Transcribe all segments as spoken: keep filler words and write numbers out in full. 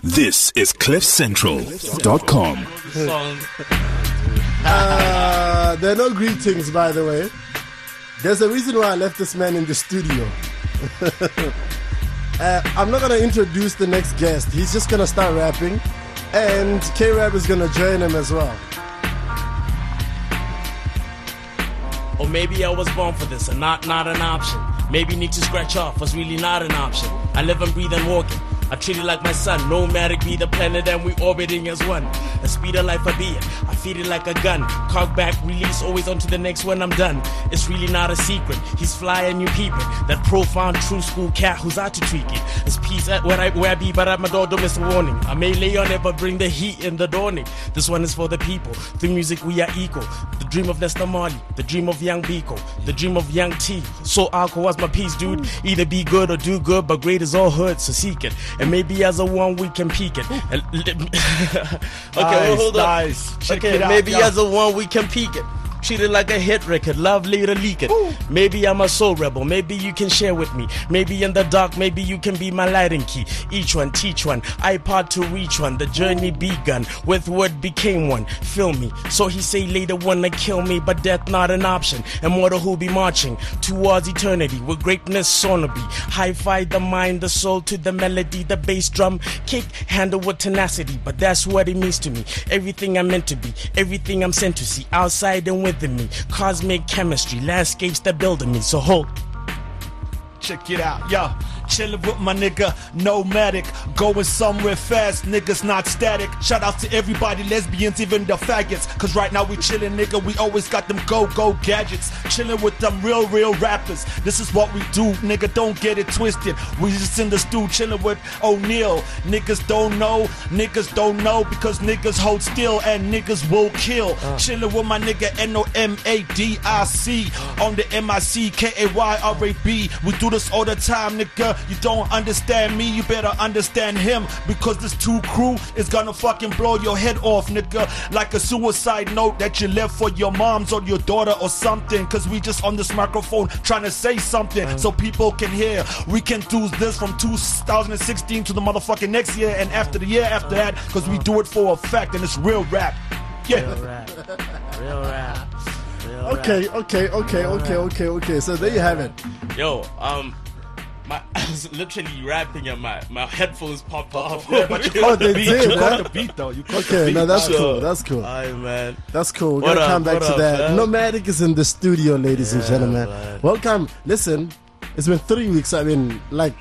This is cliff central dot com. Uh, there are no greetings, by the way. There's a reason why I left this man in the studio. uh, I'm not going to introduce the next guest. He's just going to start rapping. And K-Rap is going to join him as well. Or maybe I was born for this and not, not an option. Maybe need to scratch off was really not an option. I live and breathe and walking. I treat it like my son. Nomadic be the planet and we orbiting as one. The speed of life I be it. I feed it like a gun. Cock back, release, always on to the next when I'm done. It's really not a secret. He's fly and you peep it. That profound true school cat who's out to tweak it. It's peace at where I, where I be, but at my door don't miss a warning. I may lay on it, but bring the heat in the dawning. This one is for the people. Through music we are equal. The dream of Nesta Marley. The dream of Young Biko. The dream of Young T. So alcohol was my piece, dude. Either be good or do good, but great is all hood, so seek it. And maybe as a one we can peak it. And okay, nice, well, hold on. Nice. Check Okay, it out, maybe yo. as a one we can peak it. Treat it like a hit record, lovely to leak it. Ooh. Maybe I'm a soul rebel, maybe you can share with me. Maybe in the dark, maybe you can be my lighting key. Each one, teach one, iPod to reach one. The journey begun, with what became one. Feel me, so he say later wanna kill me, but death not an option. Immortal who be marching towards eternity, with greatness soon to be. Hi-fi the mind, the soul to the melody, the bass drum kick, handle with tenacity. But that's what it means to me, everything I'm meant to be, everything I'm sent to see, outside and within me, cosmic chemistry, landscapes that building me, so hold. Check it out, yo. Chillin' with my nigga, nomadic. Going somewhere fast, niggas not static. Shout out to everybody, lesbians, even the faggots. Cause right now we chillin', nigga, we always got them go-go gadgets. Chillin' with them real, real rappers. This is what we do, nigga, don't get it twisted. We just in the stew chillin' with O'Neal. Niggas don't know, niggas don't know. Because niggas hold still and niggas will kill. uh. Chillin' with my nigga N O M A D I C. On the M I C K A Y R A B. We do this all the time, nigga. You don't understand me, you better understand him. Because this two crew is gonna fucking blow your head off, nigga. Like a suicide note that you left for your moms or your daughter or something. Cause we just on this microphone trying to say something uh. so people can hear. We can do this from two thousand sixteen to the motherfucking next year and after the year after that. Cause we do it for a fact and it's real rap. Yeah. Real rap. Real rap. Real Okay, rap. okay, okay, Real okay, rap. okay, okay. So there you have it. Yo, um, my, I was literally rapping and my, my headphones popped off. Yeah, but you Oh, caught they the beat. did, You huh? caught the beat though. You caught the Okay, beat. no, that's Sure. cool, that's cool. Aye, man. That's cool. We're What gonna up, come back what to up, that. man? Nomadic is in the studio, ladies and Yeah, gentlemen. man. Welcome. Listen, it's been three weeks. I've been like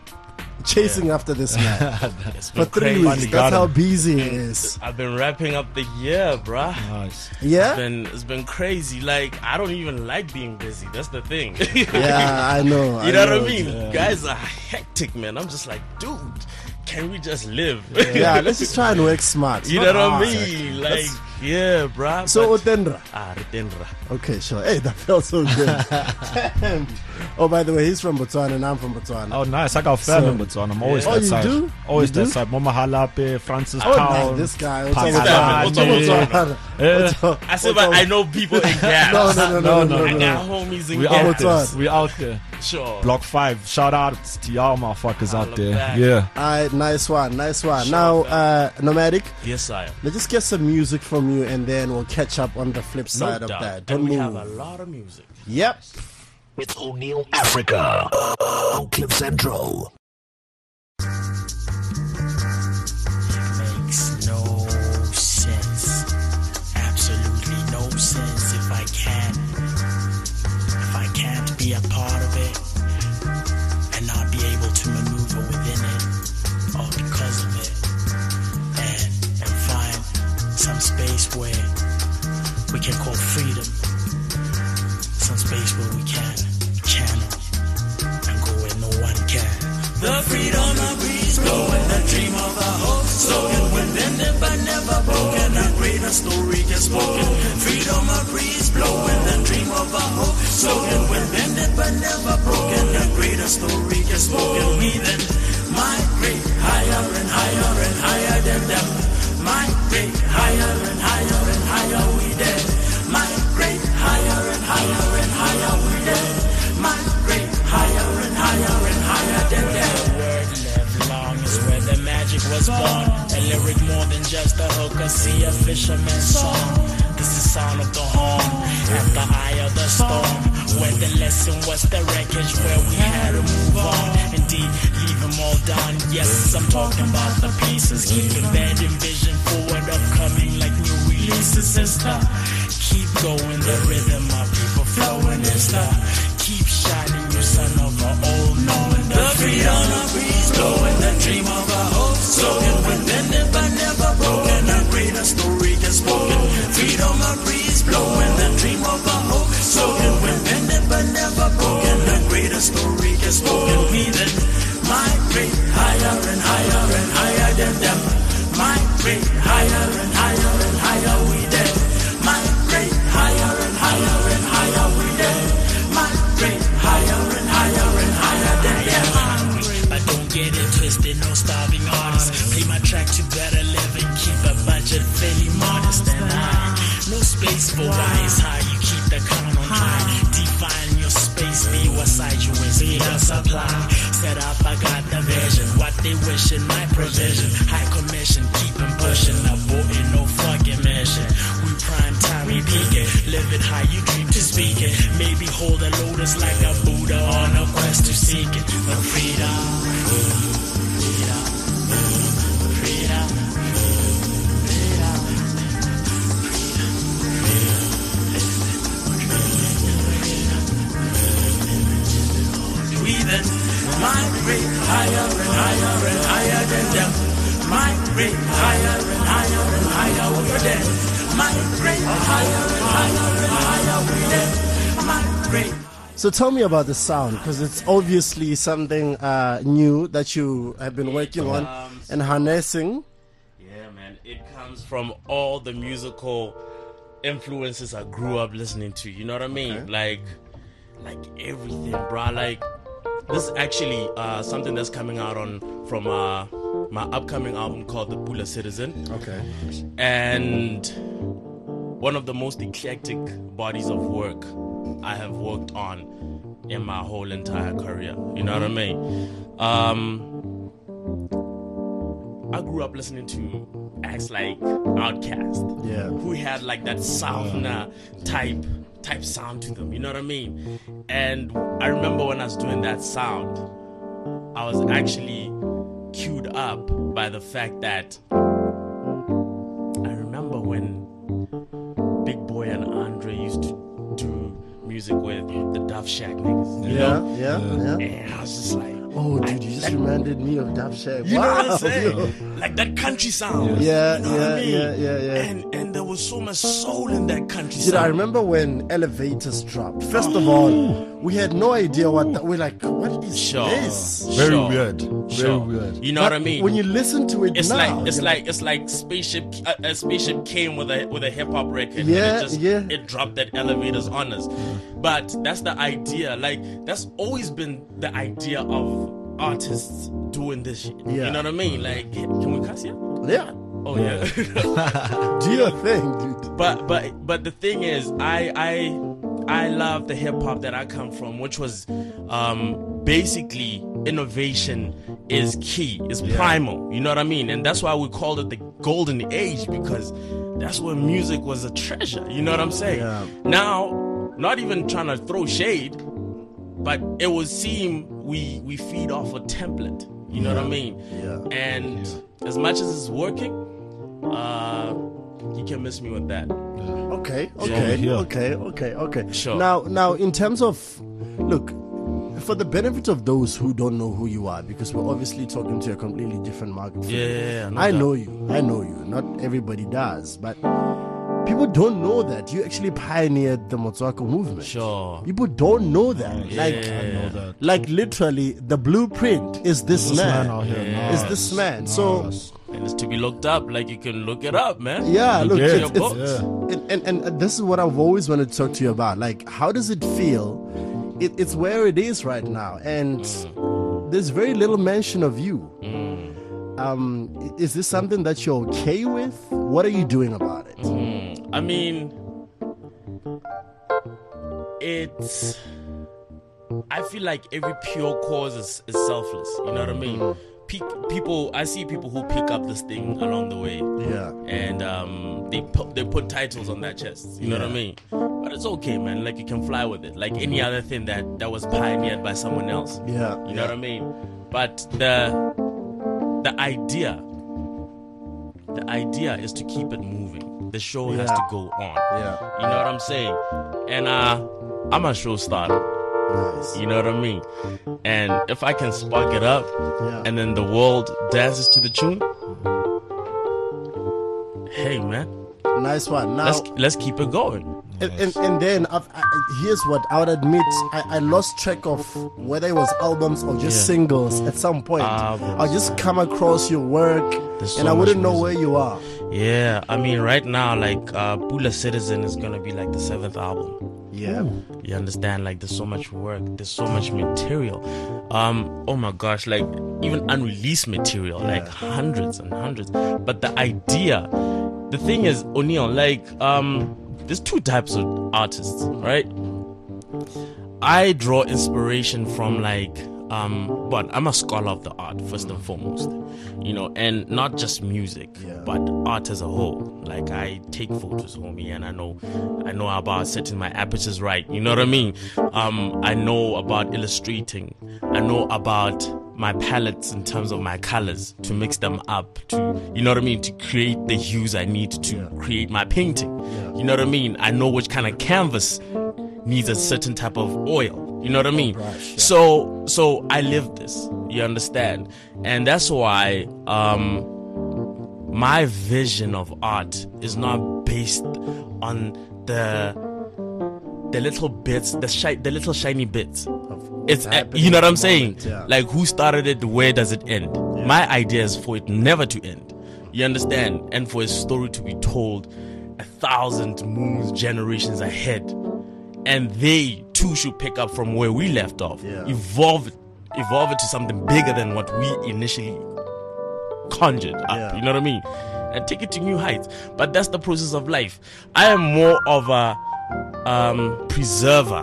chasing after this man It's for been three crazy. weeks. Finally That's got how him. busy he is. I've been wrapping up the year, bruh. Nice. It's Yeah, been it's been crazy. Like I don't even like being busy. That's the thing. yeah, I know. You know what I know. mean? Yeah. Guys are hectic, man. I'm just like, dude, can we just live? Yeah, let's just try and work smart. It's You not know what I hard. mean? Like, yeah, bruh. So but- Otendra. ah, Ritendra. Okay, sure. Hey, that felt so good. Damn. Oh, by the way, he's from Botswana and I'm from Botswana. Oh, nice. I got family So- in Botswana. I'm always Oh, that you side. do? Always You that do? side. Mama Halape, Francis Oh, Town. nice. This guy. Pakistan. What's up, Botswana? Yeah. What's up? I said, What's but up? I know people in gas. No, no, no, no, no, no, I no, got no. homies in We gas. out there. Botswana. We out there. Sure. Block five. Shout out to y'all motherfuckers All out of there. that. Yeah. All right, nice one, nice one. Sure, now, fam. uh, Nomadic, Yes, I am. let's just get some music from you and then we'll catch up on the flip No side of doubt. that. Don't and we move. have a lot of music. Yep. It's O'Neal Africa on Cliff Central. Makes no sense. Absolutely no sense if I can't. If I can't be a part of it and not be able to maneuver within it or because of it and, and find some space where we can call freedom. Some space where we can channel and go where no one can. The freedom of breeze blowing, the dream of a hope slogan, when ended but never broken, a greater story gets spoken. Freedom of breeze blowing, the dream of a hope slogan, when ended but never broken, a greater story gets spoken. We then migrate higher and higher and higher than them. Migrate higher and higher and higher we then. Migrate on. A lyric more than just a hook, I see a fisherman's song. This is sound of the horn at the eye of the storm. Where the lesson was the wreckage, where we had to move on. Indeed, leave them all down. Yes, I'm talking about the pieces. Keeping that envision forward, upcoming like new releases, sister. Keep going, the rhythm of people flowing is the. Keep shining, you son of a old knowing the freedom of breeze, blowing the dream of a hope. Slogan within it, but never broken. A greater story gets spoken. Freedom of breeze, blowing the dream of a hope. Slogan within it, but never broken. A greater story gets spoken. We then migrate higher and higher and higher than them. Migrate higher and higher and higher we then. Migrate higher and higher and higher we then. Migrate higher and higher and higher than them. But don't get it twisted, no starving artists. Play my track to better live and keep a budget fairly modest and high. No space for rise high, you keep the count on high. Define your space, be what side you is, be the supply. Set up, I got the vision, what they wishing, my provision. High commission, keep 'em pushing, aborting, no fucking mission. We prime time, we peak it, live it high, you dream to speak it. Maybe hold a lotus like a Buddha on a quest to seek it. But freedom, freedom, freedom, freedom. We then migrate higher and higher and higher than them. Migrate higher and higher and higher over them. Migrate higher and higher and higher over them. Migrate. So tell me about the sound, because it's obviously something uh, new that you have been working on and harnessing. Yeah, man. It comes from all the musical influences I grew up listening to. You know what I mean? Okay. Like, like everything, bro. Like, this is actually uh, something that's coming out on from uh, my upcoming album called The Pula Citizen. Okay. And one of the most eclectic bodies of work I have worked on in my whole entire career. You know what I mean? Um, I grew up listening to acts like Outkast, Yeah. who had like that sauna type type sound to them. You know what I mean? And I remember when I was doing that sound, I was actually queued up by the fact that I remember when Big Boy and Andre used to do music with the Dove Shack niggas. You Yeah, know? yeah, yeah. And I was just like, Oh, I- dude, you just that- reminded me of Dove Shack. you know Wow. what I'm saying? Like that country sound. Yeah, You know what yeah, I mean? yeah, yeah, yeah. And and there was so much soul in that country Dude, sound. I remember when Elevators dropped. First of all, we had no idea what the, we're like. What is Sure. this? Very Sure. weird. Very Sure. weird. You know But what I mean? When you listen to it It's now, like it's you're like it's like spaceship. A, a spaceship came with a with a hip hop record. Yeah, and it just, yeah. It dropped that elevators on us. But that's the idea. Like that's always been the idea of artists doing this shit. Yeah. You know what I mean? Like, can we cuss here? yeah, Oh yeah. do your thing, dude. But but but the thing is, I I I love the hip hop that I come from, which was um, basically innovation is key, is primal. You know what I mean? And that's why we called it the golden age, because that's when music was a treasure. You know what I'm saying? Yeah. Now, not even trying to throw shade, but it would seem we we feed off a template. You know what I mean? Yeah. And as much as it's working, uh, you can miss me with that. Okay, okay, Yeah. okay, okay, okay. Sure. Now, now, in terms of, look, for the benefit of those who don't know who you are, because we're obviously talking to a completely different market. Yeah, yeah, yeah, no I doubt. know you. I know you. Not everybody does, but people don't know that you actually pioneered the Motswako movement. Sure. People don't know that. Like, I know that. like literally, the blueprint is this, This man. man out here, Yeah. Is Nas. this man? So. Nas. And it's to be looked up. Like you can look it up, man. Yeah, look, Yeah. it's, Your it's, books. and, and, and this is what I've always wanted to talk to you about. Like, how does it feel? It, it's where it is right now, and there's very little mention of you. Um, i- is this something that you're okay with? What are you doing about it? I mean, it's. I feel like every pure cause is, is selfless. You know what I mean? peak, people, I see people who pick up this thing along the way. Yeah. And um, they put they put titles on their chests. You know Yeah. what I mean? But it's okay, man. Like, you can fly with it. Like any other thing that, that was pioneered by someone else. Yeah. You know what I mean? But the the idea, the idea is to keep it moving. The show has Yeah. to go on. Yeah. You know what I'm saying? And uh, I'm a show starter. Nice. You know what I mean? And if I can spark it up, Yeah. and then the world dances to the tune, hey, man, Nice one. Now, let's let's keep it going. and, and, and then I've, I, here's what I would admit: I, I lost track of whether it was albums or just Yeah. singles at some point. Albums, I'll just come across your work, There's and so I wouldn't much know music. where you are. Yeah, I mean, right now, like uh, Pula Citizen is gonna be like the seventh album. Yeah. You understand? Like, there's so much work, there's so much material. Um, oh my gosh, like even unreleased material, like hundreds and hundreds. But the idea, the thing is, O'Neal, like, um, there's two types of artists, right? I draw inspiration from like, um, but I'm a scholar of the art first and foremost, you know, and not just music, Yeah. but art as a whole. Like, I take photos, homie, and I know, I know about setting my apertures right. You know what I mean? Um, I know about illustrating. I know about my palettes in terms of my colors to mix them up to, you know what I mean, to create the hues I need to create my painting. You know what I mean? I know which kind of canvas needs a certain type of oil. You know what I mean? brush, yeah. So, so I live this. You understand? And that's why um, my vision of art is not based on the the little bits, the shi- the little shiny bits. It's uh, happening you know what at I'm the saying? moment, yeah. Like, who started it? Where does it end? My idea is for it never to end. You understand? And for a story to be told a thousand moons, generations ahead, and they too should pick up from where we left off, Yeah. evolve, it- evolve it to something bigger than what we initially conjured up. Yeah. You know what I mean? And take it to new heights. But that's the process of life. I am more of a um, preserver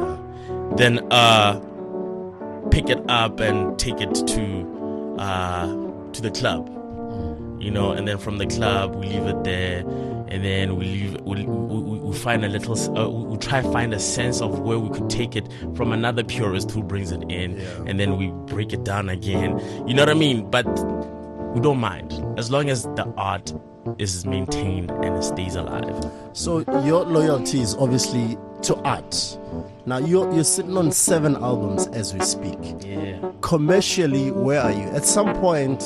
than uh, pick it up and take it to uh, to the club. You know, and then from the club we leave it there, and then we leave. We we, we find a little. Uh, we, we try to find a sense of where we could take it from another purist who brings it in, and then we break it down again. You know what I mean? But we don't mind as long as the art is maintained and it stays alive. So your loyalty is obviously to art. Now you're you're sitting on seven albums as we speak. Yeah. Commercially, where are you? At some point,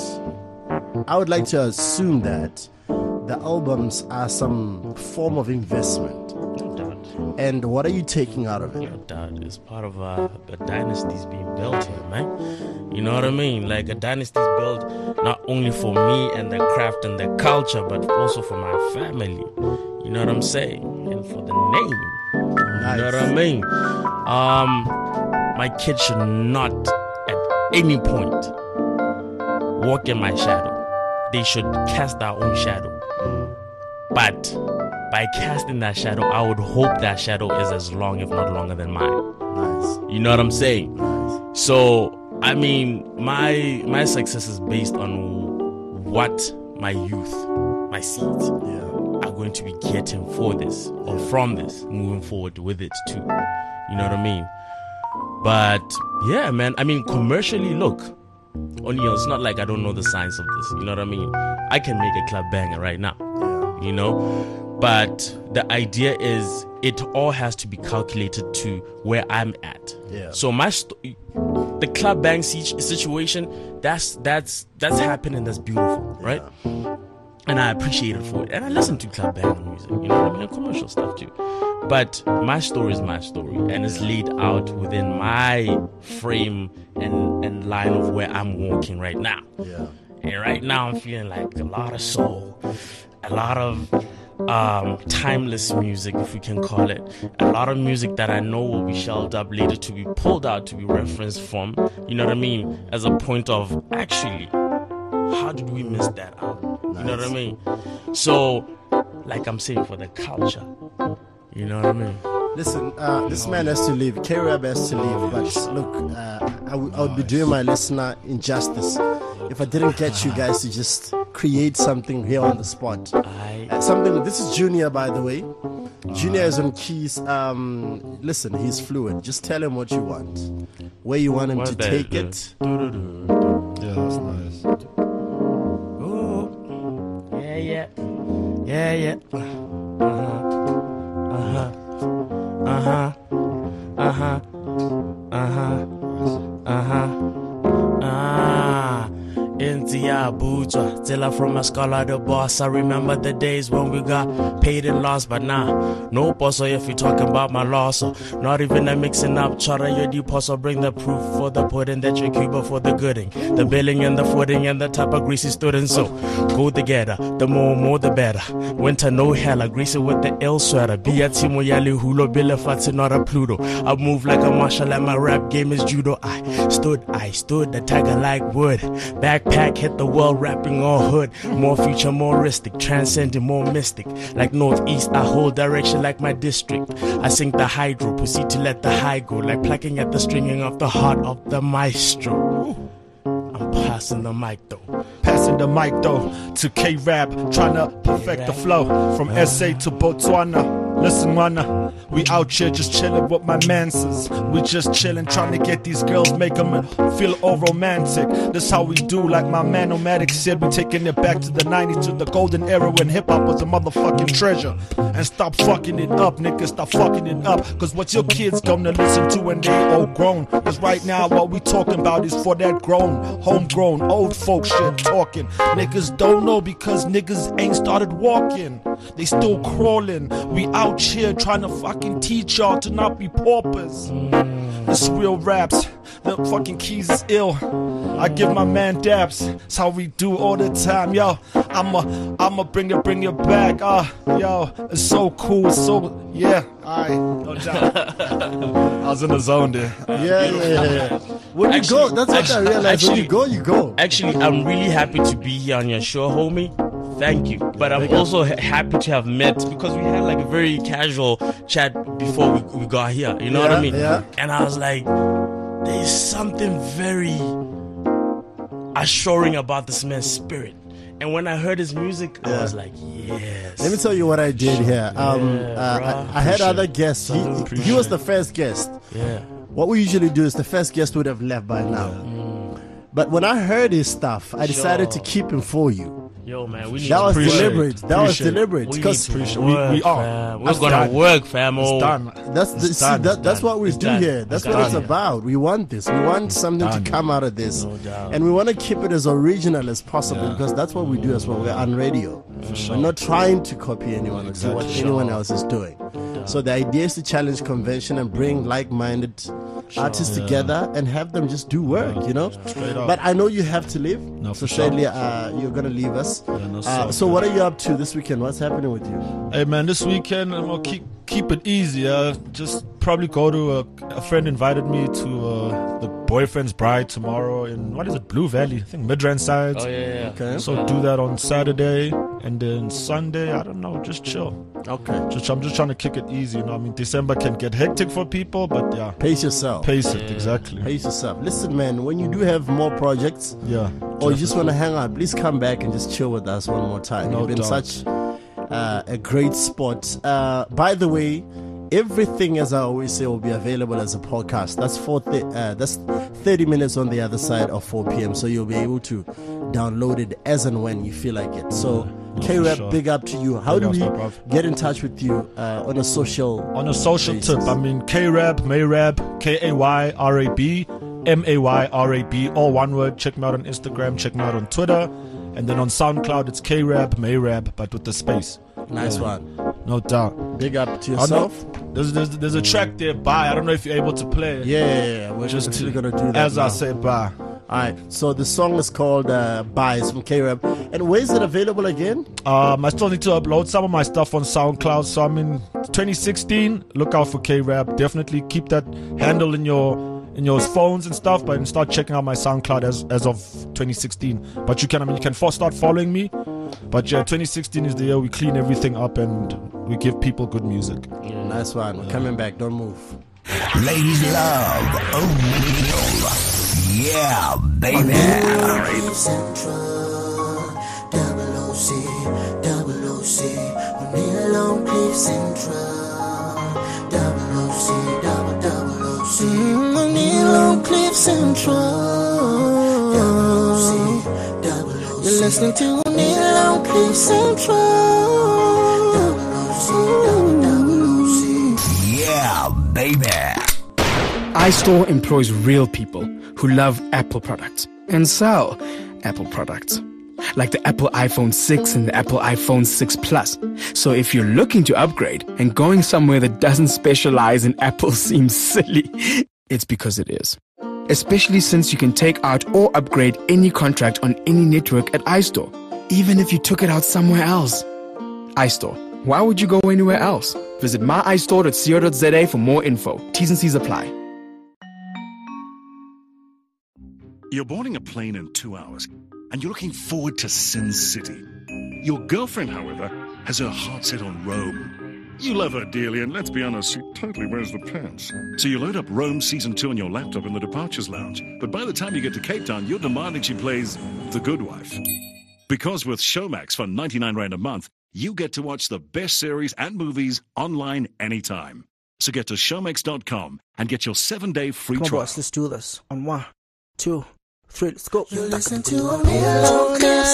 I would like to assume that the albums are some form of investment. No doubt. And what are you taking out of it? No doubt. It's part of uh, a dynasty's being built here, man. You know what I mean? Like, a dynasty's built not only for me and the craft and the culture, but also for my family. You know what I'm saying? And for the name. You know what I mean? Um, my kids should not at any point walk in my shadow. They should cast their own shadow. But by casting that shadow, I would hope that shadow is as long, if not longer, than mine. Nice. You know what I'm saying? So, I mean, my my success is based on what my youth, my seeds, Yeah. are going to be getting for this or from this, moving forward with it too. You know what I mean? But yeah, man, I mean, commercially, look, O'Neal, it's not like I don't know the science of this. You know what I mean? I can make a club banger right now, you know? But the idea is it all has to be calculated to where I'm at. Yeah. So my st- the club bang si- situation, that's that's that's happening. That's beautiful, right? And I appreciate it for it. And I listen to club bang music, you know what I mean? And commercial stuff too. But my story is my story, and it's laid out within my frame and, and line of where I'm walking right now. Yeah. And right now I'm feeling like a lot of soul, a lot of um, timeless music, if we can call it. A lot of music that I know will be shelved up later to be pulled out, to be referenced from, you know what I mean? As a point of, actually, how did we miss that album? You know what I mean? So, like I'm saying, for the culture, you know what I mean? Listen, uh, this man has to leave. K-Rab has to leave. But look, uh, I, w- I would be doing my listener injustice if I didn't get you guys to just create something here on the spot. I Uh, something. This is Junior, by the way. Junior is on keys. Um, listen, he's fluid. Just tell him what you want, where you want him What to that take is. it. Yeah, that's nice. Ooh. Yeah, yeah. Yeah, yeah. Uh-huh. Uh-huh. Uh-huh. Uh-huh. Uh-huh. Uh-huh. Ah. India Buja, Zilla from a scholar the boss. I remember the days when we got paid and lost, but nah, no posso if you talking about my loss. So not even a mixing up, chara your deposit. Bring the proof for the pudding that you Cuba for the gooding, the billing and the footing and the type of greasy student. So go together, the more more the better. Winter no hella, greasy with the ill sweater. Be a Timo Yali Hulo Billa Fatsi, not a Pluto. I move like a martial and my rap game is judo. I stood, I stood, the tiger like wood. Backpack hit the world, rapping all hood. More future, more ristic, transcending, more mystic. Like northeast, I hold direction like my district. I sing the hydro, proceed to let the high go. Like plucking at the stringing of the heart of the maestro. I'm passing the mic though. Passing the mic though to K-Rap, trying to perfect the flow from S A to Botswana. Listen, wanna, we out here just chilling with my mansers. We just chilling, trying to get these girls, make them feel all romantic. That's how we do, like my man Nomadic said. We taking it back to the nineties, to the golden era when hip-hop was a motherfucking treasure. And stop fucking it up, niggas, stop fucking it up. Cause what your kids gonna listen to when they all grown? Cause right now what we talking about is for that grown, homegrown, old folk shit talking. Niggas don't know because niggas ain't started walking. They still crawling. We out here trying to fucking teach y'all to not be paupers. It's real raps. The fucking keys is ill. I give my man daps. It's how we do all the time, yo. I'ma, I'ma bring it, bring it back. Ah, uh, yo, it's so cool. It's so, yeah. Alright, no doubt. I was in the zone there. Yeah, yeah, yeah, yeah. When you Actually- go, that's what actually- I realized. When you actually- go, you go. Actually, I'm really happy to be here on your show, homie. Thank you. But I'm also ha- happy to have met because we had like a very casual chat before we, we got here. You know what I Yeah, mean? yeah. And I was like, there's something very assuring about this man's spirit. And when I heard his music, I Yeah. was like, yes. Let me tell you what I did here. Um, Yeah, uh, bruh. I, I had Appreciate other it. guests. He, he- he Appreciate was the it. first guest. Yeah. What we usually do is the first guest would have left by now. But when I heard his stuff, I decided to Sure. keep him for you. Yo, man, we need That to was work. deliberate. That was Appreciate it. deliberate. We need Because to Appreciate- work, we- we are. fam. We're It's gonna done. work, fam. It's Oh. done. that's the, It's see, done. that, that's done. what we It's do done. here. That's It's what it's done. about. We want this. We want something Done. to come out of this. No doubt. And we want to keep it as original as possible Yeah. because that's what we do as well. We're on radio. sure. We're not trying to copy anyone or do what Exactly. anyone else is doing. So the idea is to challenge convention and bring like-minded artists together and have them just do work, you know? Straight up. But I know you have to leave. No, so for sure. sadly, uh, you're going to leave us. Yeah, no, uh, so so good. what are you up to this weekend? What's happening with you? Hey man, this weekend I'm gonna keep keep it easy. Uh, just probably go to a, a friend invited me to uh, the boyfriend's bride tomorrow in what is it, Blue Valley? I think Midrand side. Oh, yeah, yeah. Okay. So do that on Saturday, and then Sunday, I don't know, just chill. Okay. Just I'm just trying to kick it easy. You know, I mean, December can get hectic for people, but yeah, Pace yourself. pace it exactly. Pace yourself. Listen, man, when you do have more projects Yeah. or you just want to hang out, please come back and just chill with us one more time. No You've been doubt. such uh, a great spot. Uh, by the way, everything, as I always say, will be available as a podcast. That's four. Th- uh, that's thirty minutes on the other side of four p.m. So you'll be able to download it as and when you feel like it. So, K-Rap, sure. big up to you. How Big do ups, we no bruv. get in touch with you uh, on a social? On a social basis? tip, I mean K-Rab, Mayrab, K A Y R A B, M A Y R A B, all one word. Check me out on Instagram, check me out on Twitter. And then on SoundCloud, it's K-Rab, Mayrab, but with the space. Nice one. No doubt. Big up to I know- yourself. There's, there's, there's a track there, bye. I don't know if you're able to play it. Yeah, yeah, yeah. We're Just just to, gonna do that. as now. I say, bye. Alright, so the song is called uh, Buys from K-Rap. And where is it available again? Um, I still need to upload some of my stuff on SoundCloud. So I'm in twenty sixteen. Look out for K-Rap. Definitely keep that handle in your in your phones and stuff. But start checking out my SoundCloud as as of twenty sixteen. But you can I mean you can for, start following me. But yeah, twenty sixteen is the year we clean everything up and we give people good music. Nice one. We're coming back. Don't move. Ladies love O'Neal. Yeah, baby. Cliff Central, double O C, double O C. O'Neal on Cliff Central, double O C, double double O C. O'Neal on Cliff Central, double O C, double O C. You're listening to O'Neal on Cliff Central, double O C, double double O C. Yeah, baby. iStore employs real people who love Apple products and sell Apple products, like the Apple iPhone six and the Apple iPhone six Plus. So if you're looking to upgrade and going somewhere that doesn't specialize in Apple seems silly, it's because it is. Especially since you can take out or upgrade any contract on any network at iStore, even if you took it out somewhere else. iStore. Why would you go anywhere else? Visit my i store dot co dot z a for more info. T's and C's apply. You're boarding a plane in two hours, and you're looking forward to Sin City. Your girlfriend, however, has her heart set on Rome. You love her dearly, and let's be honest, she totally wears the pants. So you load up Rome Season two on your laptop in the Departures Lounge, but by the time you get to Cape Town, you're demanding she plays The Good Wife. Because with Showmax for ninety-nine rand a month, you get to watch the best series and movies online anytime. So get to showmax dot com and get your seven-day free Come on, trial. boss, let's do this. On one, two, three, let's go. You listen to O'Neal on Cliff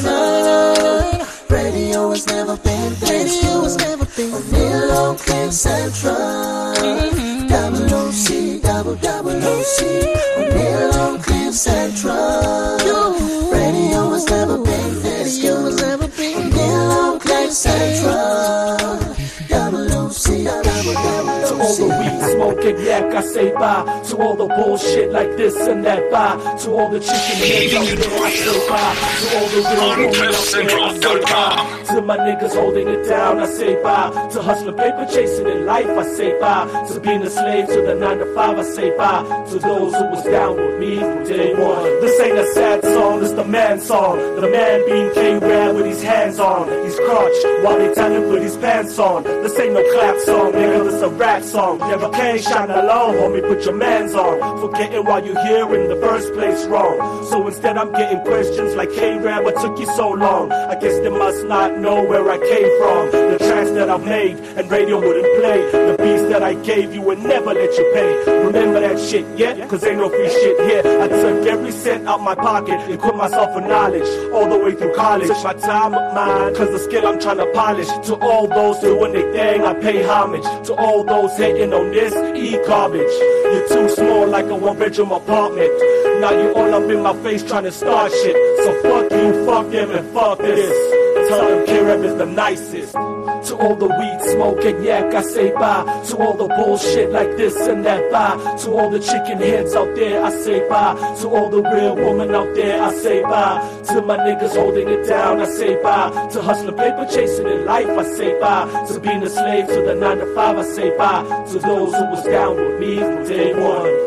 Central. Radio has never been this good. O'Neal on Cliff Central. Double O C, double double O C. O'Neal on Cliff Central. Radio has never been this good. O'Neal on Cliff Central. Double O C, double double O C. To all the weed smoking yak, I say bye. To all the bullshit like this and that, bye. To all the chicken heads out there, I say bye. To all the real women out there, I say bye. To my niggas holding it down, I say bye. To hustling paper chasing in life, I say bye. To being a slave to the nine to five, I say bye. To those who was down with me from day one. This ain't a sad song, this the man song. The man being K-Rad with his hands on his crotch while they tell him put his pants on. This ain't no clap song, nigga, this a rap song. Never can shine alone, homie, put your mans on. Forgetting why you here in the first place wrong. So instead I'm getting questions like, K-Rad, what took you so long? I guess they must not know where I came from. The tracks that I've made and radio wouldn't play. The beats that I gave you would never let you pay. Remember that shit, yeah? Cause ain't no free shit here. I took every cent out my pocket, equipped myself with knowledge all the way through college. Took my time with mine, cause the skill I'm trying to polish. To all those doing their thing, I pay homage. To all those hating on this, e-garbage. You're too small like a one-bedroom apartment. Now you all up in my face trying to start shit. So fuck you, fuck them, and fuck this. Tell them K-Rap is the nicest. To all the weed smoking yak, I say bye. To all the bullshit like this and that, bye. To all the chicken heads out there, I say bye. To all the real women out there, I say bye. To my niggas holding it down, I say bye. To hustling paper chasing in life, I say bye. To being a slave to the nine to five, I say bye. To those who was down with me from day one.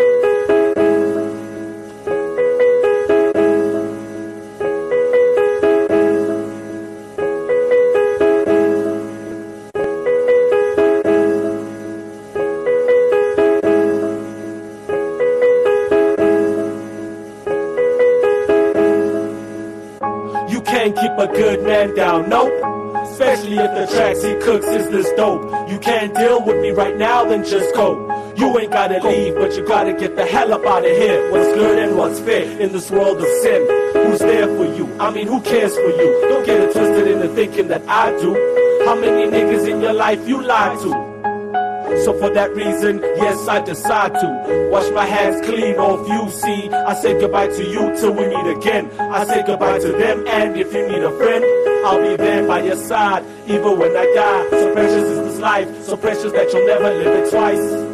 Keep a good man down, nope. Especially if the tracks he cooks is this dope. You can't deal with me right now, then just go. You ain't gotta leave, but you gotta get the hell up out of here. What's good and what's fair in this world of sin? Who's there for you? I mean, who cares for you? Don't get it twisted into thinking that I do. How many niggas in your life you lied to? So for that reason, yes, I decide to wash my hands clean off you, see. I say goodbye to you till we meet again. I say goodbye to them, and if you need a friend, I'll be there by your side, even when I die. So precious is this life, so precious that you'll never live it twice.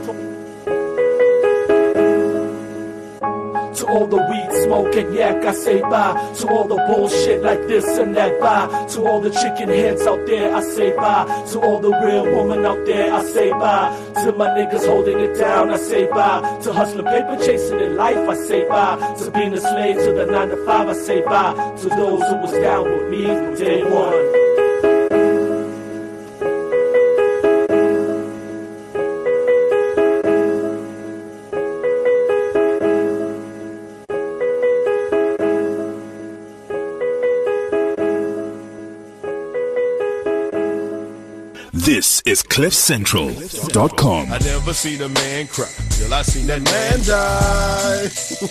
To all the weed smoking yak, I say bye. To all the bullshit like this and that, bye. To all the chicken heads out there, I say bye. To all the real women out there, I say bye. To my niggas holding it down, I say bye. To hustling paper chasing in life, I say bye. To being a slave to the nine to five, I say bye. To those who was down with me from day one. This is cliff central dot com. I never seen a man cry till I seen that man And die.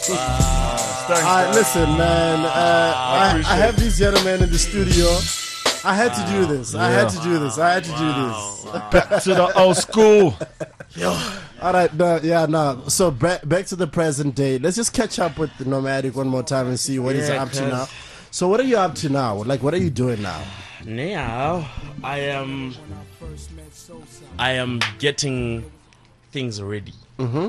All right, listen, man. Uh, I, I have these gentlemen in the studio. I had to do this. I had to do this. I had to do this. Back to the old school. All right, no, yeah, no. So back back to the present day. Let's just catch up with the Nomadic one more time and see what he's Yeah, up to cuz- now. So what are you up to now? Like, what are you doing now? Now I am I am getting things ready. Mm-hmm.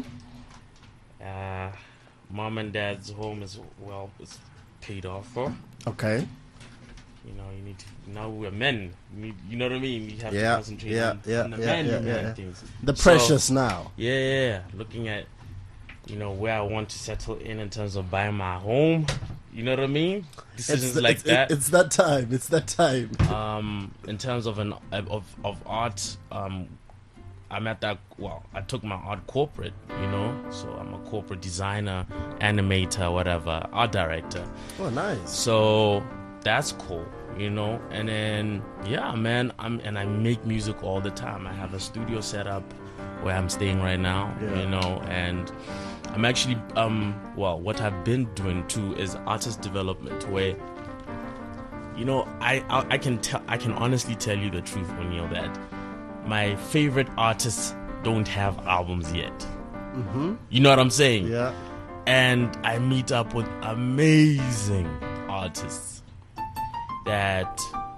Uh, mom and dad's home is well, it's paid off for. Okay. You know, you need to. Now we're men. You, need, you know what I mean? We have Yeah, to concentrate yeah, on, yeah, on the yeah, man, yeah, man yeah. things. The So, precious now. Yeah, yeah, yeah. Looking at, you know, where I want to settle in in terms of buying my home. You know what I mean? Decisions It's the- like it's, that. it- it's that time. It's that time. Um, in terms of an of of art, um, I'm at that. Well, I took my art corporate. You know, so I'm a corporate designer, animator, whatever, art director. Oh, nice. So that's cool, you know. And then yeah, man, I'm and I make music all the time. I have a studio set up where I'm staying right now, Yeah. you know, and I'm actually um well, what I've been doing too is artist development, where you know I I, I can tell I can honestly tell you the truth, O'Neal, that my favorite artists don't have albums yet. Mm-hmm. You know what I'm saying? Yeah. And I meet up with amazing artists that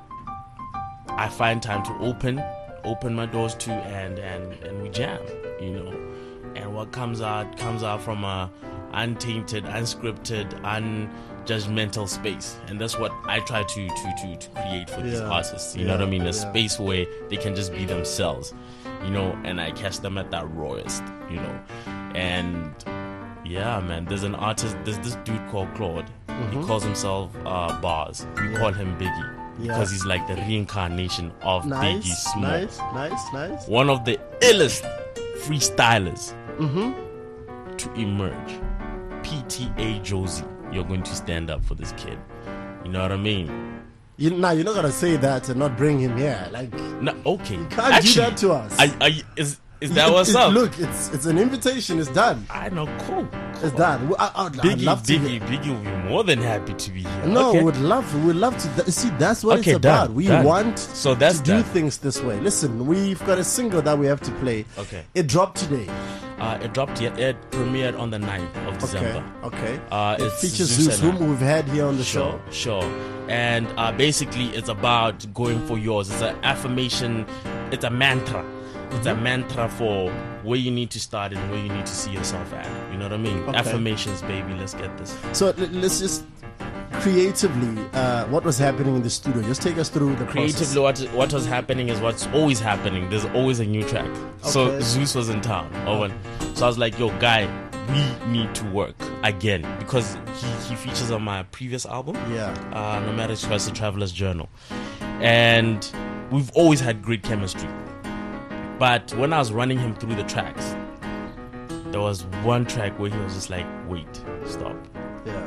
I find time to open open my doors to, and and and we jam, you know. And what comes out comes out from a untainted, unscripted, unjudgmental space, and that's what I try to to to, to create for these Yeah. artists. You Yeah. know what I mean? A Yeah. space where they can just be themselves, you know. And I catch them at that rawest, you know. And yeah, man, there's an artist. There's this dude called Claude. He Mhm. calls himself uh, Bars. We call him Biggie Yeah. because he's like the reincarnation of Biggie Nice, Small. nice, nice, nice. One of the illest freestylers Mm-hmm. to emerge. P T A Josie, you're going to stand up for this kid. You know what I mean? You, now you're not gonna say that and not bring him here. Like, no, okay. You can't do that to us. I, I, is is that It- what's it- up? Look, it's it's an invitation. It's done. I know, cool. It's done. I, I, I'd, I'd Biggie, love to. Biggie, Biggie will be more than happy to be here. No, okay. would love, would love to. Th- see, that's what Okay, it's about. done, we done. want So that's to do done. things this way. Listen, we've got a single that we have to play. Okay. It dropped today. Uh, it dropped yet. It premiered on the ninth of December. Okay. Uh, It it's features Zeus Zeus, and I. whom we've had here on the Sure, show. sure. And uh, basically, it's about going for yours. It's an affirmation. It's a mantra. It's a mantra for where you need to start and where you need to see yourself at. You know what I mean? Okay. Affirmations, baby. Let's get this. So l- let's just creatively, uh, what was happening in the studio? Just take us through the Creatively, what what was happening is what's always happening. There's always a new track. So Okay. Zeus was in town. Oh, and so I was like, yo, guy, we need to work again because he, he features on my previous album. Yeah. Uh, No Matter Express, The Traveler's Journal. And we've always had great chemistry. But when I was running him through the tracks, there was one track where he was just like, wait, stop. Yeah.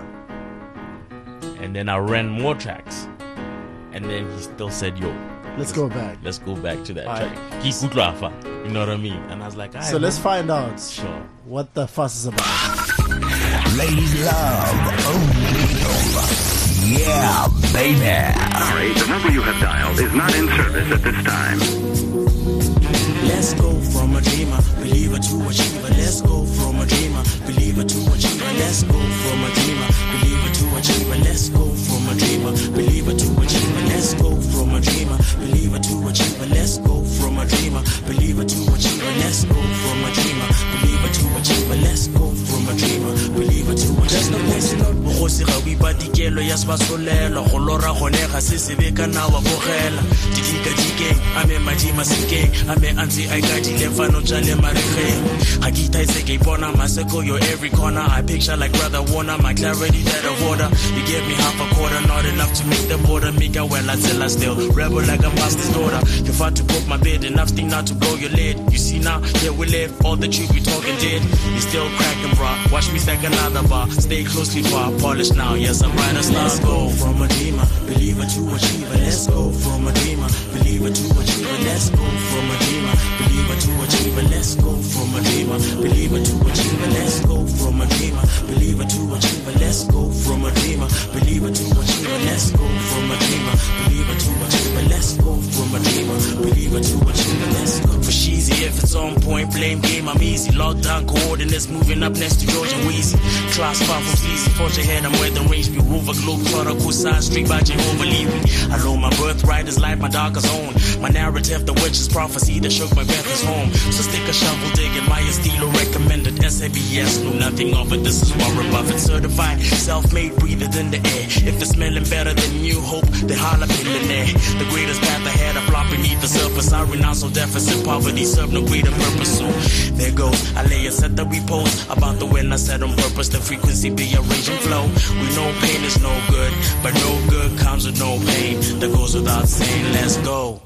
And then I ran more tracks. And then he still said, yo, Let's go back. Let's go back to that All track. right. He could laugh, you know what I mean? And I was like, all right, So let's man. find out Sure. what the fuss is about. Ladies love O'Neal. Yeah, baby. Sorry, the number you have dialed is not in service at this time. Let's go from a dreamer, believer to achiever. Let's go from a dreamer, believer to achiever. Let's go from a dreamer, believer to achiever. Let's go from a dreamer, believer to achiever. Let's go from a dreamer, believer to achiever. Let's go from a dreamer, believer to achiever. Let's go from a dreamer, believer to achiever. Let's go from a dreamer, believer to achiever. There's no place not bogosi ga we patikelo ya sbasolelo go lora gone ga se sebe ka na wa bogela didika dikeng ame madima sikeng ame anzi I got it fano jale marege ga kita ise ke bona maseko yo every corner I picture like brother Warner my clarity that of order you give me half a quarter not enough to make the border make a well I tell I still rebel like a master's daughter you fought to broke my bed enough thing not to blow your lid you see now here we live all the truth we talking did you still cracking bro watch me stack another bar stay closely far polished now yes I'm right as let's go from a dreamer believer to achiever let's go from a dreamer believer to achiever let's go from believer to achiever. Let's go. For Sheezy, if it's on point, blame game, I'm easy. Lockdown coordinates, moving up next to George and Wheezy. Class five from Fleazy, forge ahead, I'm where the range be rover. Globe Trotter, Side Street by Jehovah leave me. I know my birthright is life, my darkest own. My narrative, the witch's prophecy that shook my Beth's home. So stick a shovel digging, my estilo recommended. S A B S, knew nothing of it, this is Warren Buffett certified. Self-made, breather than the air. If it's smelling better than you hope, then holla millionaire. The greatest path ahead, I flop beneath the surface. I renounce all deficit, poverty serve no greater purpose. So there goes, I lay a set that we pose about the win I said on purpose. The frequency be a raging flow. We know pain is no good, but no good comes with no pain. That goes without saying, let's go.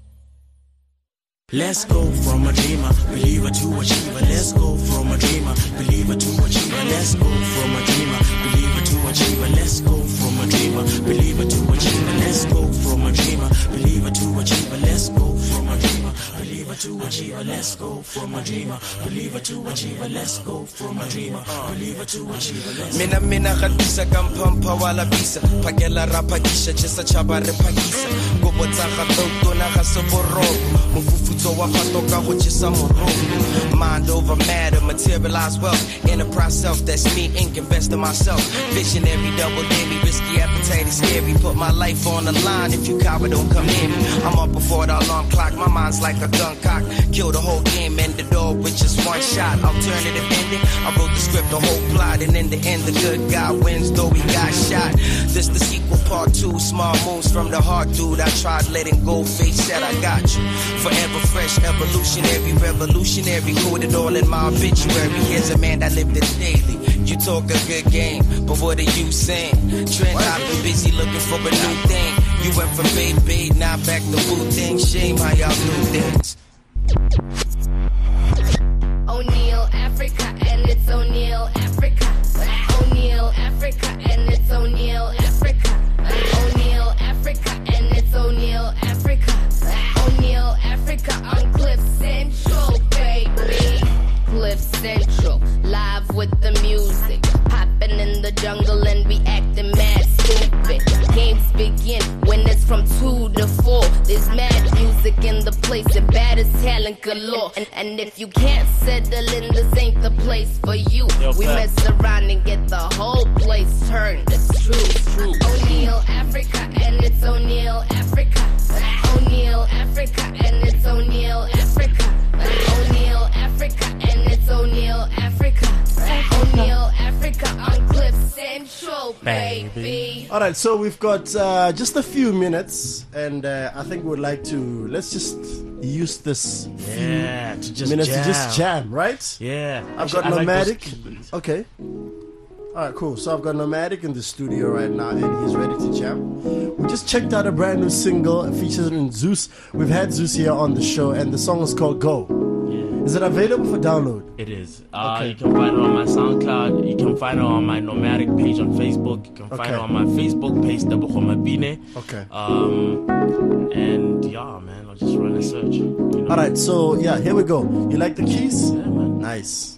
Let's go from a dreamer, believer to achiever. Let's go from a dreamer, believer to achiever. Let's go from a dreamer, believer to achiever. Let's go from a dreamer, believer to achiever. Let's go from a dreamer, believer to achiever. Let's go from a dreamer, believer to achiever. Let's go from a dreamer, believer to achiever. Let's go from a dreamer, believer to achiever. Mina mina gatisa kampampa wala bisa pakela rapakisha chesa chabare pakisa gobotsa ga tona ga soboro mufufutso wa patoka go chesa moro mind over matter materialize wealth enterprise self that's me ink invest in myself visionary double daily risky appetite is scary put my life on the line if you coward don't come near me I'm up before the alarm clock my mind's like a gun cock kill the whole game and the door with just one shot alternative ending I wrote the script the whole plot and in the end the good guy wins though he got shot this the sequel part two small moves from the heart dude I tried letting go face said I got you forever fresh evolutionary revolutionary coded all in my obituary here's a man that lived it daily you talk a good game but what are you saying trend I've been busy looking for a new thing you went from bait bait now back to boot thing shame how y'all do things O'Neal Africa and it's O'Neal Africa O'Neal Africa and it's O'Neal Africa O'Neal Africa and it's O'Neal Africa O'Neal Africa on Cliff Central baby Cliff Central live with the music popping in the jungle and we acting mad stupid games begin when it's from two to four there's mad music in the place and bad as talent galore and, and if you can't settle in this ain't the place for you Yo, we mess around and get the whole place turned it's true, it's true. O'Neal Africa and it's O'Neal Africa O'Neal Africa and it's O'Neal Africa O'Neal Africa and it's O'Neal Africa O'Neal Africa on Cliff Central baby all right so we've got uh, just a few minutes and uh, I think we'd like to let's just use this yeah, few to just minutes jam. to just jam right yeah I've Actually, got I Nomadic like okay all right cool so I've got Nomadic in the studio right now and he's ready to jam we just checked out a brand new single featuring Zeus we've had Zeus here on the show and the song is called Go. Is it available for download? It is. Uh, okay. You can find it on my SoundCloud. You can find it on my Nomadic page on Facebook. You can find okay. it on my Facebook page, Dabukhoma Bine. Okay. Um, and yeah, man, I'll just run a search. You know? All right, so yeah, here we go. You like the keys? Yeah, man. Nice.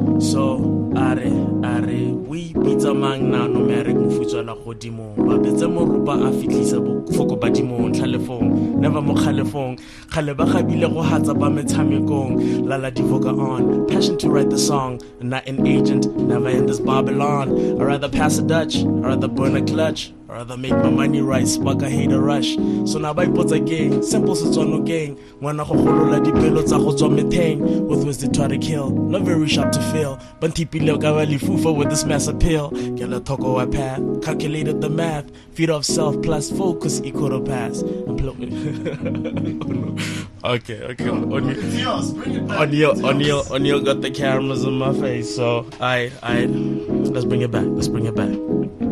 So, are, are, we pizza mang na Nomadic mufutso la godimo. Ba betsa mo rupa a fitlisa bo foko badimo ntlhalefong. Never mo khalefong. Khale ba gabile go hatsa ba metshamekong. Lala divoka on. Passion to write the song. Not an agent, never in this Babylon. I'd rather pass a Dutch, I'd rather burn a clutch. I'd rather make my money right, spark a hate a rush. So now by put a gang, simple Setswana gang. Wanna go holola dipelo tsa go tswa metheng. With words they try to kill, not very sharp to feel. But tipile ka ba lifufa with this mass appeal. Get a toko a path, calculated the math. Feed off self plus focus equal to pass. I'm oh, no. Okay, okay. O'Neal, O'Neal, O'Neal got the cameras in my face, so I, I, let's bring it back. Let's bring it back.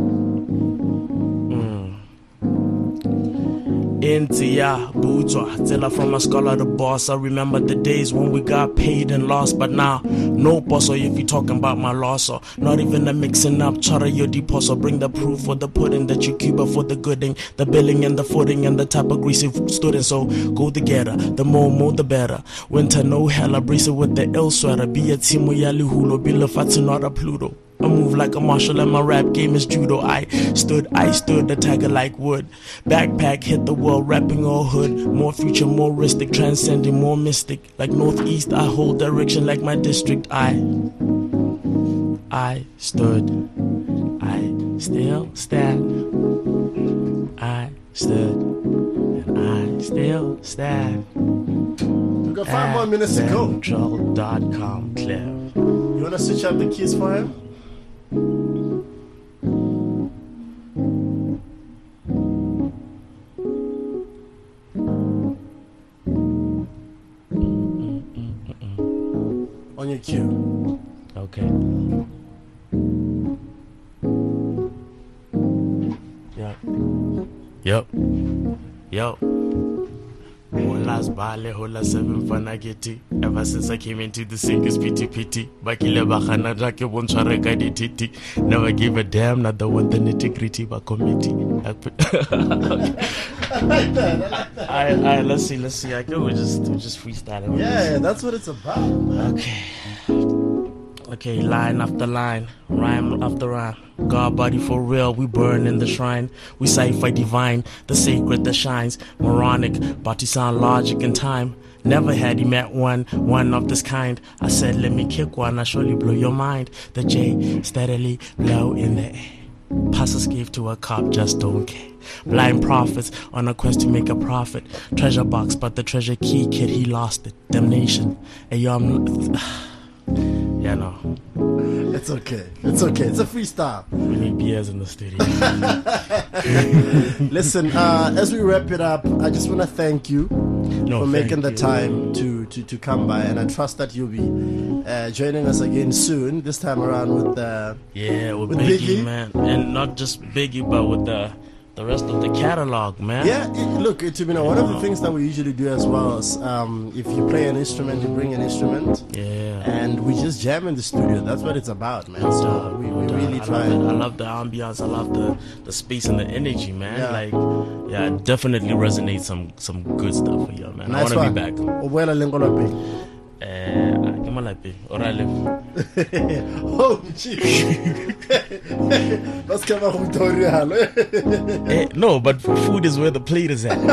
Intia Butwa, Zilla from a scholar to boss. I remember the days when we got paid and lost, but now no boss. Or if you talking about my loss, or not even a mixing up, charter your deposit. Bring the proof for the pudding that you keep up for the gooding, the billing and the footing and the type of greasy student. So go together, the more more the better. Winter no hella, brace it with the ill sweater. Be a team yali hulo, be lefatu not a Pluto. I move like a martial and my rap game is judo. I stood, I stood, a tiger like wood. Backpack hit the world, rapping all hood. More future, more ristic, transcending, more mystic. Like northeast, I hold direction like my district. I, I stood, I still stand. I stood, and I still stand. We've got five more minutes to go. Central dot com, Cliff. You want to switch up the keys for him? On your cue. Okay. Yep. Yep. Yep. Holas bale, hola seven fanageti. Ever since I came into the scene, it's pity pity. Bakile bakana jake bonchare kadi titi. Never give a damn, not the one the nitty gritty, but committee. I, I, let's see, let's see. I can we just, we just freestyle. Yeah, that's what it's about. Okay. Okay, line after line, rhyme after rhyme. God body for real, we burn in the shrine. We cipher divine, the sacred that shines. Moronic, Batisan logic and time. Never had he met one, one of this kind. I said, let me kick one, I surely blow your mind. The J steadily blow in the air. Pastors gave to a cop, just don't care. Blind prophets on a quest to make a profit. Treasure box, but the treasure key, kid, he lost it. Damnation. Hey, yo, I'm... Yeah, no. It's okay. It's okay. It's a freestyle. We need beers in the studio. Listen, uh, as we wrap it up, I just want to thank you no, for making the you. time to, to, to come by. And I trust that you'll be uh, joining us again soon, this time around with uh, Yeah, with, with Biggie, Biggie, man. And not just Biggie, but with the... the rest of the catalog, man. Yeah, it, look, it, you know, one of the things that we usually do as well is um, if you play an instrument, you bring an instrument. Yeah. And we just jam in the studio. That's what it's about, man. So we, we really I try. Love I love the ambiance. I love the, the space and the energy, man. Yeah. Like, yeah, it definitely resonates some some good stuff for you, man. Nice I want to one. be back. Where Lingolapi? Eh, come on, like, or I live. Oh, jeez. Let's come out with Toriano. Eh, no, but food is where the plate is at.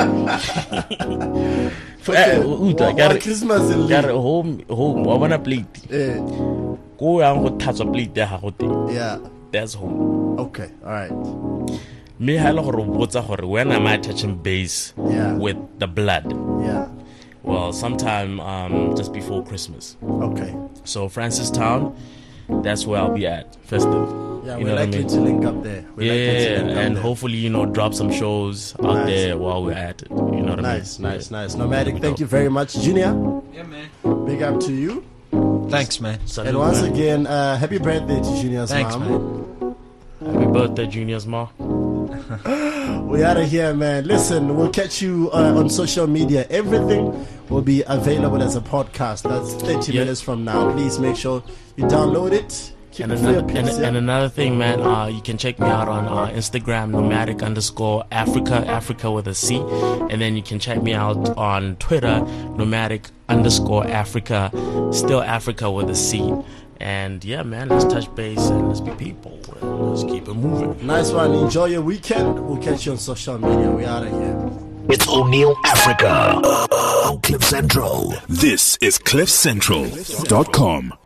Okay. Eh, Uta, Wa- got wa it. Christmas in Got it. Home, home. I want a plate. Eh, Go and go touch a plate there. yeah. That's home. Okay. All right. Me halo gore botsa gore when am I touching base Yeah. with the blood? Yeah. Well, sometime um, just before Christmas. Okay. So Francistown, that's where I'll be at, festive. Yeah, you we're know what I likely mean? to link up there. We're likely to Yeah, link up and there. hopefully, you know, drop some shows out Nice. there while we're at it. You know what Nice, I mean? nice, nice. Nomadic, thank you very much. Junior, Yeah, man. big up to you. Thanks, man. Salute, And once man. again, uh, happy birthday to Junior's Thanks, mom. man. Happy birthday, Junior's mom. We out of here, man. Listen, we'll catch you uh, on social media. Everything will be available as a podcast. That's thirty Yeah. minutes from now. Please make sure you download it. Keep And it for your another, and, peace, yeah? and another thing, man, uh, you can check me out on uh, Instagram, nomadic underscore Africa, Africa with a C. And then you can check me out on Twitter, nomadic underscore Africa, still Africa with a C. And yeah, man, let's touch base and let's be people. Let's keep it moving. Nice one. Enjoy your weekend. We'll catch you on social media. We out of here. It's O'Neill Africa on Cliff Central. This is cliff central dot com.